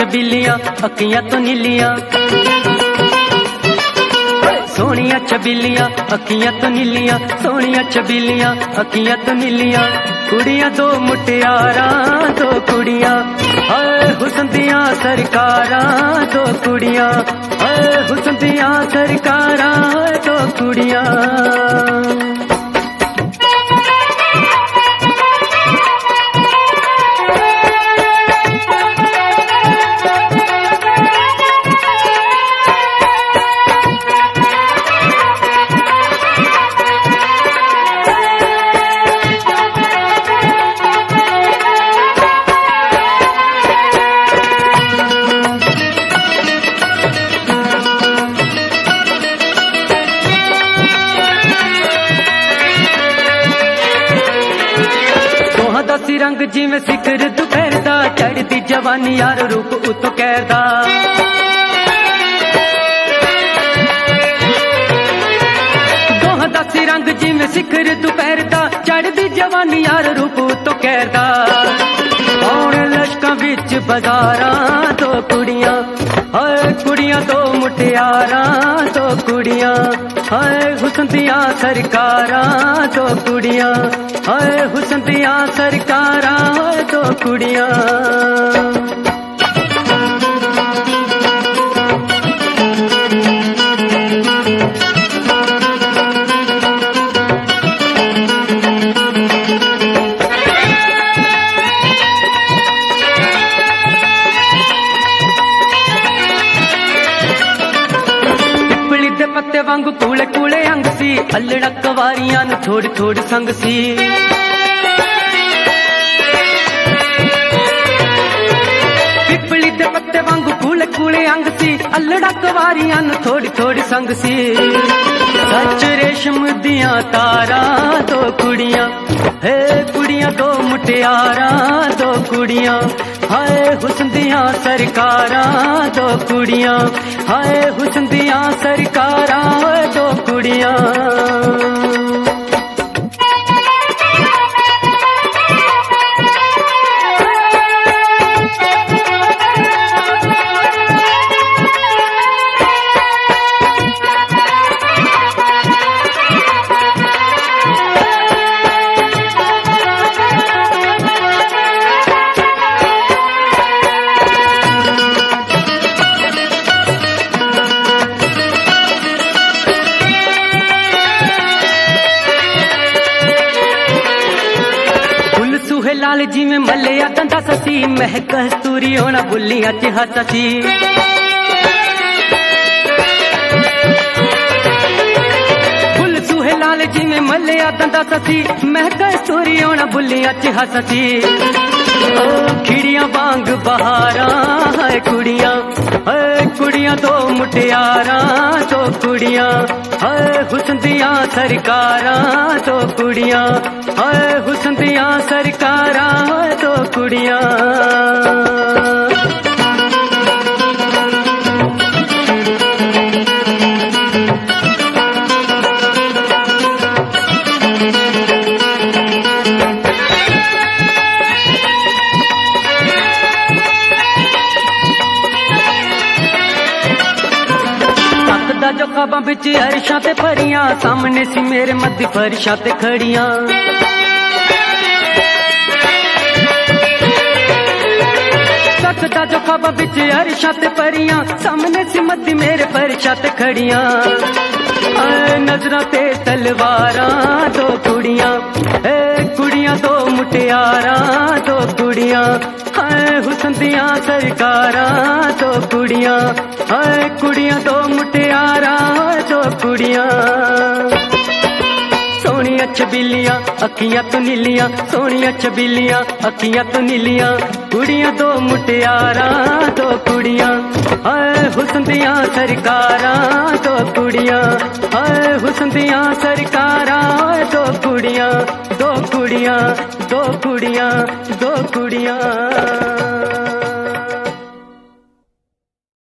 छबीलियां अखियां तो नीलियां, सोनिया छबीलियां अखियां तो नीलियां, सोनिया छबीलियां अखियां तो नीलियां। कुड़ियां दो मुटियारां दो कुड़ियां, हाय हुस्न दियां सरकारां दो कुड़ियां, हाय हुस्न दियां सरकारां दो कुड़ियां। सी रंग जिवें सिखर दुपहर दा, चढ़दी जवानी यार रूप उतो कहदा। दोहां दा सी रंग जिवें सिखर दुपहर दा, चढ़दी जवानी यार रूप उतो कहदा। औण लश्कां विच बाजारां दो कुड़ियां, हाय कुड़ियां दो मुटियारां दो कुड़ियां, हाय हुस्न दियां सरकारां दो कुड़ियां, हाय हुस्न दियां सरकारां दो कुड़ियां। पत्ते वांगू कूले कूले अंग सी, अल्लड़ा कवारियां नू थोड़ी थोड़ी संग सी। पिपली दे पत्ते वांगू कूले कूले अंग सी, अल्लड़ा कवारियां नू थोड़ी थोड़ी संग सी। सच रेशम दियां तारां दो कुड़ियां, हे कुड़ियां दो मुटियारां दो कुड़ियां, हाय हुस्न दियां सरकारां दो कुड़ियां, हाय हुस्न दियां सरकारां दो कुड़ियां। लाल जिवें मल्लिया दंदा ससी, महक कस्तूरी होना बुल्लियां च हससी। फुल सूहे लाल जिवें मल्लिया दंदा ससी, महक कस्तूरी होना बुल्लियां च हससी। खिड़ियां वांग बहारां हाय कुड़ियां दो मुटियारां दो कुड़ियां, हाय हुस्न दियां सरकारां दो कुड़ियां, हाय हुस्न दियां सरकारां दो कुड़ियां। जो ख्वाबां बिच अरशां ते परियां, सामने सी मेरे मद्दी फरशां ते खड़ियां। सकदा जो ख्वाबां बिच अरशां ते परियां, सामने सी मद्दी मेरे फरशां ते खड़ियां। नजरां ते तलवारां दो कुड़ियां, कुड़ियां दो मुटियारां दो कुड़ियां, हाय हुस्न दियां सरकारां दो कुड़ियां, हाय कुड़ियां दो मुटियारां दो कुड़ियां। सोनिया छबीलियां अखियां तो नीलियां, सोनिया छबीलियां अखियां तो नीलियां। कुड़ियां दो मुटियारां दो कुड़ियां, हाय हुस्न दियां सरकारां दो कुड़ियां, हाय हुस्न दियां सरकारां दो कुड़ियां, दो कुड़ियां, दो कुड़ियां, दो कुड़ियां।